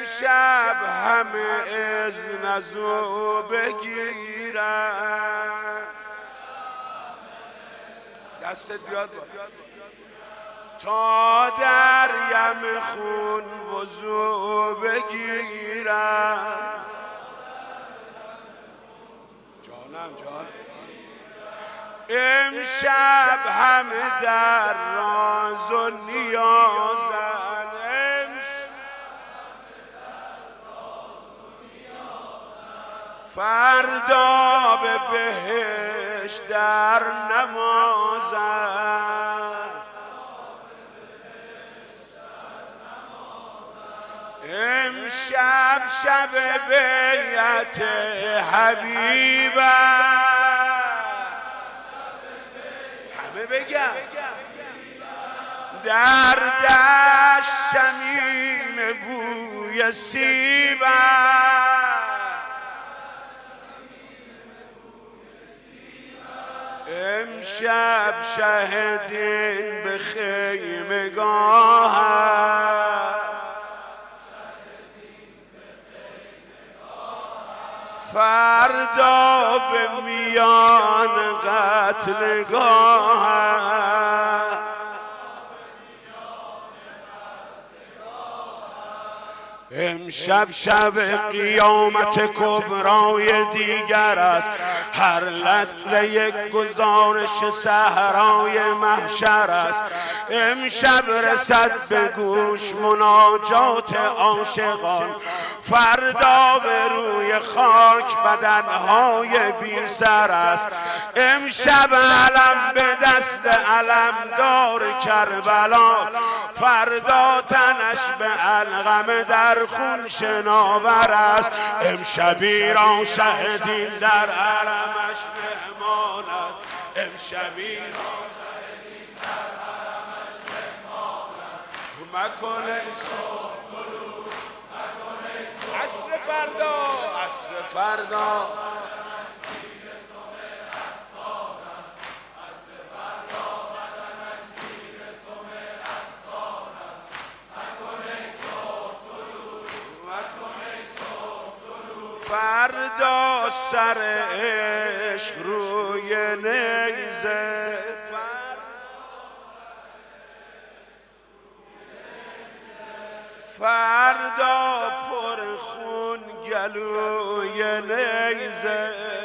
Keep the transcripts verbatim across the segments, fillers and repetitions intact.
امشب همه اذن از او بگیرن. دستت بیاد با. تا در یم خون وضو بگیرن. جانم جان. امشب همه در راز و نیازن. فردا به بهشت در نمازن. امشب شب بیعت حبیبن. همه بگم در دشت شمیم بوی سیبن. امشب شهدین به خیمگاه، فردا به میان قتلگاه. امشب شب قیامت کبرای دیگر است. هر لحظه یک گزارش صحرای محشر است. امشب رسد به گوش مناجات عاشقان. فردا به روی خاک بدنهای بی سر است. امشب علم به دست علمدار کربلا. فردا تنش به علقمه در خون شناور است. امشبی را شهدین در حرمش مهمانند. امشبی را شهدین در حرمش مهمانند. مکن ای صبح طلوع، مکن ای صبح عصر فردا، عصر فردا فردا سر عشق روی نیزه. فردا پر خون گلوی نیزه.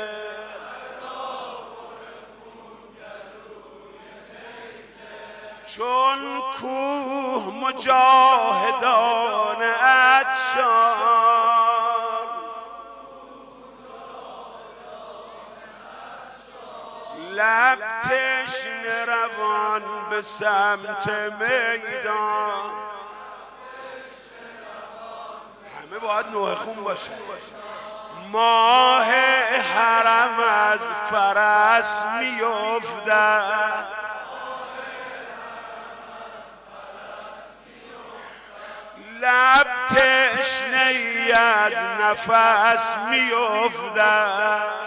چون کوه مجاهدان عطشان. لب تشنه روان به سمت میدان. همه باید نوح خون باشه. ماه حرم از فرس میافتد. لب تشنه ای از نفس میافتد.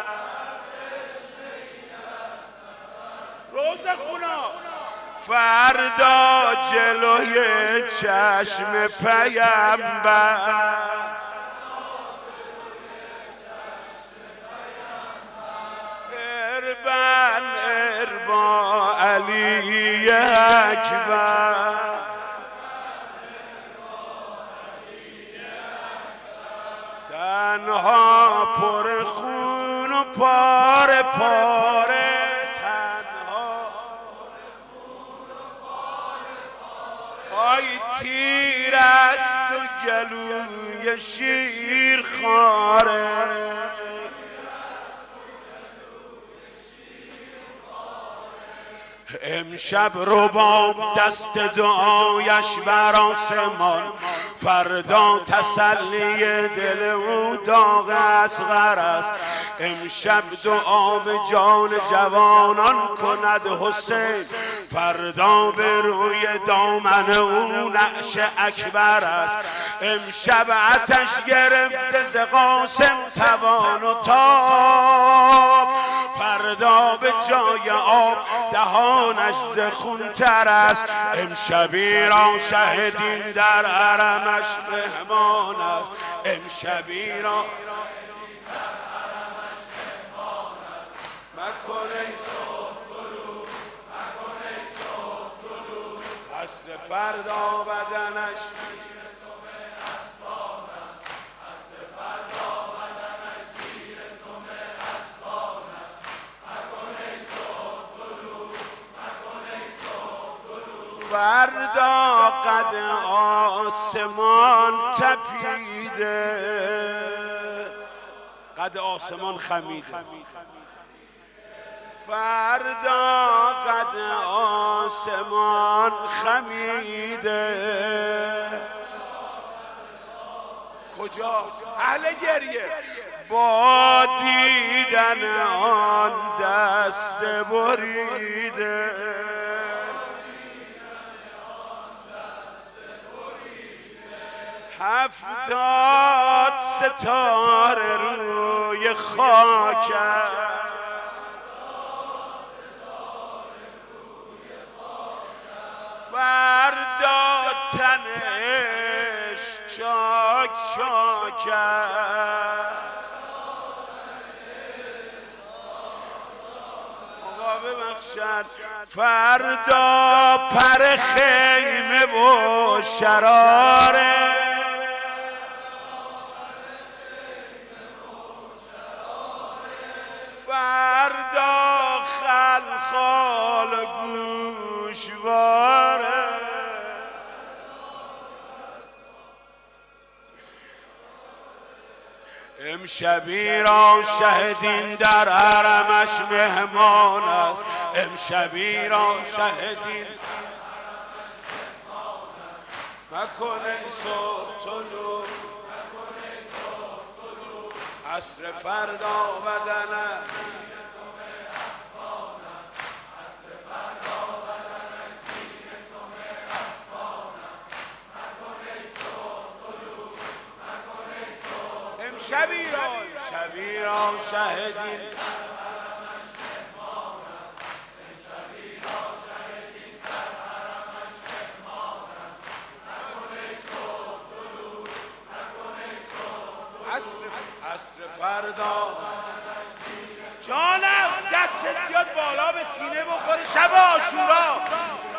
روز خونا فردا جلوی چشم پیامبر. اربن اربا علی اکبر. تنها پر خون و پاره پاره. آی تیر است و گلوی شیر خاره. امشب رباب دست دعایش بر آسمان. فردا تسلی دل او داغ اصغر است. امشب دعا به جان جوانان کند حسین. فردا به روی دامن او نعش اکبر است. امشب آتش گرفته ز قاسم توان و تاب. فردا به جای آب دهانش ز خون تر است. امشبی را شهدین در حرمش مهمان است. امشبی را مکن ای صبح طلوع، مکن ای صبح طلوع. عصر فردا بدنش زیر سم اسبان است. عصر فردا بدنش زیر سم اسبان است. مکن ای صبح طلوع، مکن ای صبح طلوع. فردا قد آسمان تپیده، قد آسمان خمیده. فردا قد آسمان خمیده. کجا؟ اهل گریه با دیدن آن دست بریده. هفتاد ستاره روی خاک فردا تنش چاک چاک. آقا ببخشد. فردا پر خیمه و شراره، فردا خلخال گوشواره. امشبی را شهدین در حرمش مهمان است. امشبی را شهدین مکن ای صبح طلوع، عصر فردا بدنه شبی را شبی را شهدین عصر فردا. جانم دستت بیاد بالا به سینه بخوره شب عاشورا.